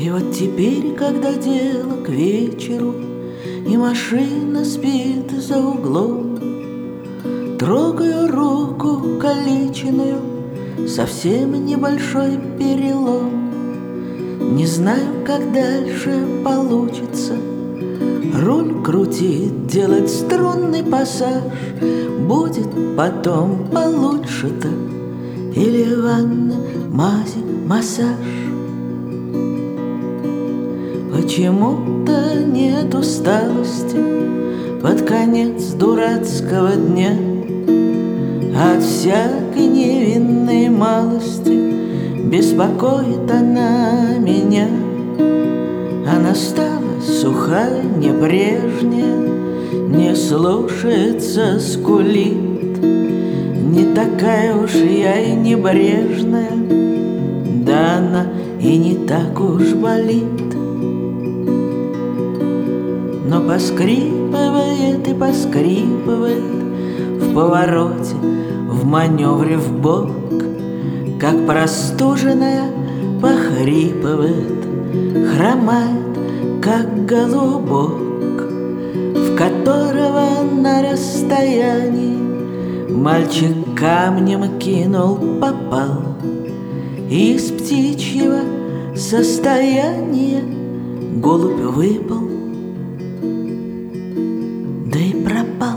И вот теперь, когда дело к вечеру, и машина спит за углом, трогаю руку калеченную, совсем небольшой перелом. Не знаю, как дальше получится руль крутить, делать струнный пассаж. Будет потом получше-то, или ванна, мази, массаж. Почему-то нет усталости под конец дурацкого дня. От всякой невинной малости беспокоит она меня. Она стала сухая, небрежная, не слушается, скулит. Не такая уж я и небрежная, да она и не так уж болит. Но поскрипывает и поскрипывает в повороте, в маневре вбок, как простуженная похрипывает, хромает, как голубок, в которого на расстоянии мальчик камнем кинул, попал, и из птичьего состояния голубь выпал, да и пропал.